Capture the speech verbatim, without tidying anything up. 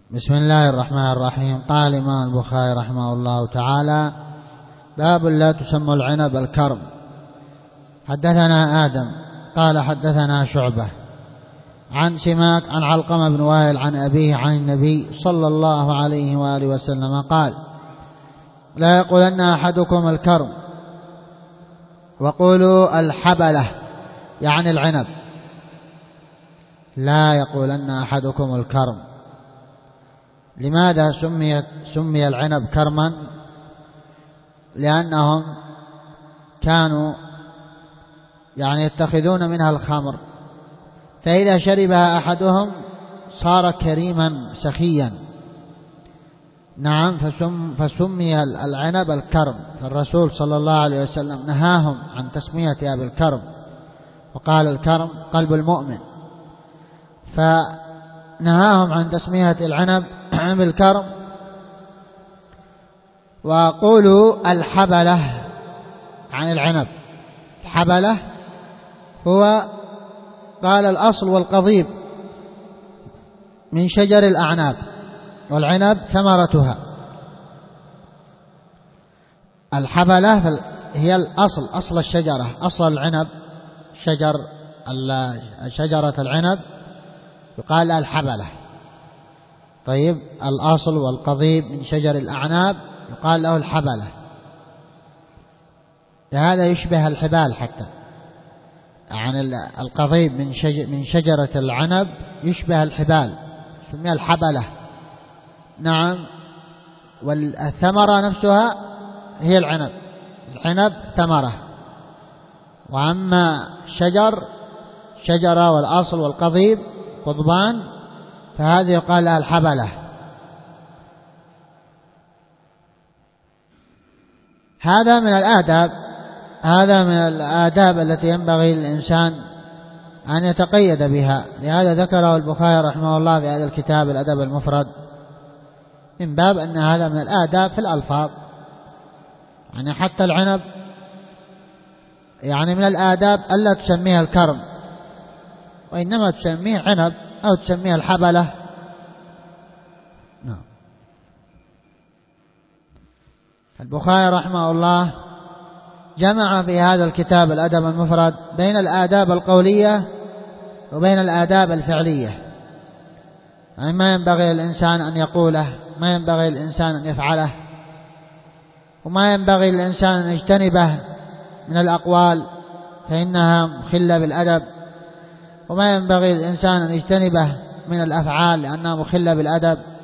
بسم الله الرحمن الرحيم. قال الإمام البخاري رحمه الله تعالى: باب لا تسمى العنب الكرم. حدثنا آدم قال حدثنا شعبة عن سماك عن علقمة بن وائل عن أبيه عن النبي صلى الله عليه وآله وسلم قال: لا يقولن أحدكم الكرم وقولوا الحبلة، يعني العنب. لا يقولن أحدكم الكرم. لماذا سمي سمي العنب كرما؟ لأنهم كانوا يعني يتخذون منها الخمر، فإذا شربها أحدهم صار كريما سخيا. نعم، فسم فسمي العنب الكرم، فالرسول صلى الله عليه وسلم نهاهم عن تسميتها بالكرم، وقال الكرم قلب المؤمن، فنهاهم عن تسمية العنب بالكرم. وقولوا الحبلة عن العنب. الحبلة هو قال الأصل والقضيب من شجر الأعناب، والعنب ثمرتها. الحبلة هي الأصل، أصل الشجرة، أصل العنب، شجر شجرة العنب يقال لها الحبلة. طيب، الأصل والقضيب من شجر الأعناب يقال له الحبلة. هذا يشبه الحبال حتى، يعني القضيب من من شجرة العنب يشبه الحبال، سميها الحبلة. نعم، والثمرة نفسها هي العنب، العنب ثمرة، وأما شجر شجرة والأصل والقضيب قضبان، فهذه يقال لها الحبلة. هذا من الآداب هذا من الآداب التي ينبغي للإنسان أن يتقيد بها. لهذا ذكره البخاري رحمه الله في هذا الكتاب الأدب المفرد، من باب أن هذا من الآداب في الألفاظ. يعني حتى العنب يعني من الآداب ألا تسميها الكرم، وإنما تسميه عنب أو تسميها الحبلة. نعم. البخاري رحمه الله جمع في هذا الكتاب الأدب المفرد بين الآداب القولية وبين الآداب الفعلية، يعني ما ينبغي للإنسان أن يقوله، ما ينبغي للإنسان أن يفعله، وما ينبغي للإنسان أن يجتنبه من الأقوال فإنها مخلة بالأدب، وما ينبغي للإنسان أن يجتنبه من الأفعال لأنها مخلة بالأدب.